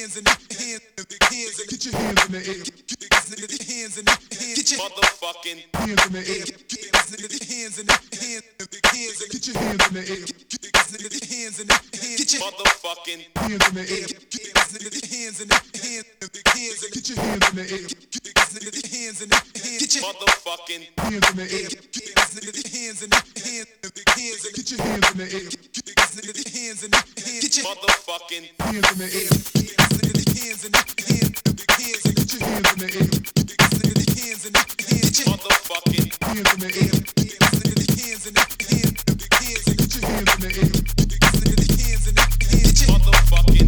hands in the hands, get your hands in the air. Get your hands in the hands, get your motherfucking hands in the air. Get your hands in the hands, get your hands in the air. Get your hands in the hands, get your motherfucking hands in the air. Get your hands in the hands, get your hands in the air. Get your hands in the hands, get your motherfucking hands in the air. Get your hands in the hands, get your hands in the air. Get your hands in the hands, get your motherfucking hands in the air. Get your hands in the hands, get your hands in the air. Get your hands in the hands, get your motherfucking hands in the air. Get your hands in the hands, get your hands in the air. Get your hands in the hands, get your motherfucking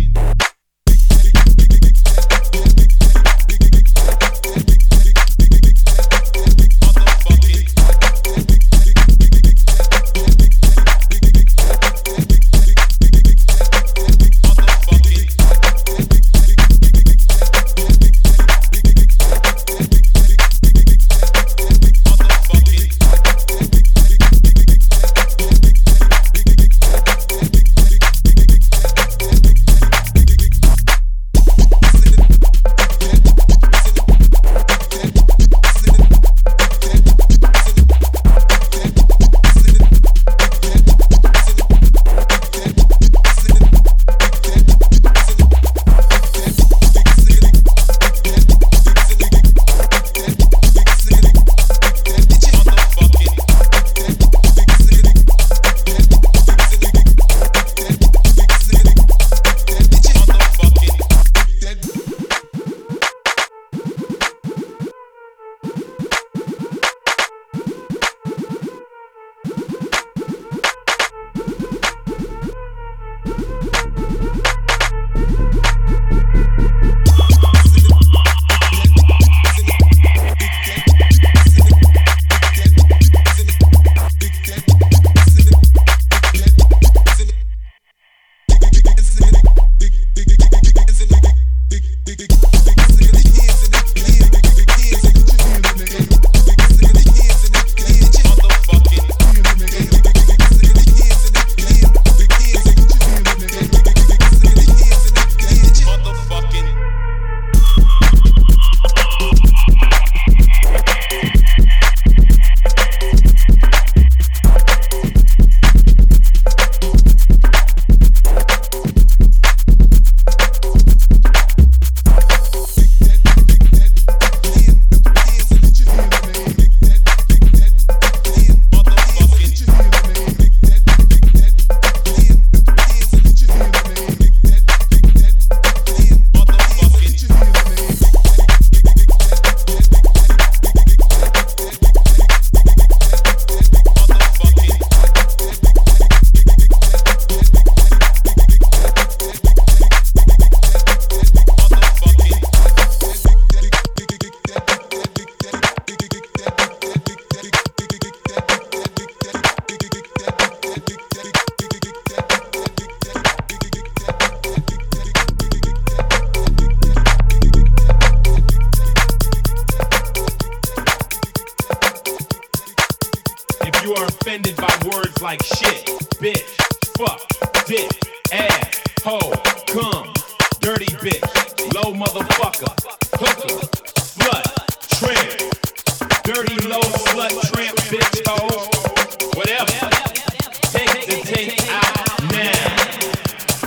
like shit, bitch, fuck, dick, ass, hoe, cum, dirty bitch, low motherfucker, hooker, slut, tramp, dirty low slut, tramp, bitch, hoe, whatever. Take the tape out now.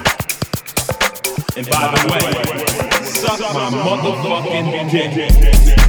And by the way, suck my motherfucking dick.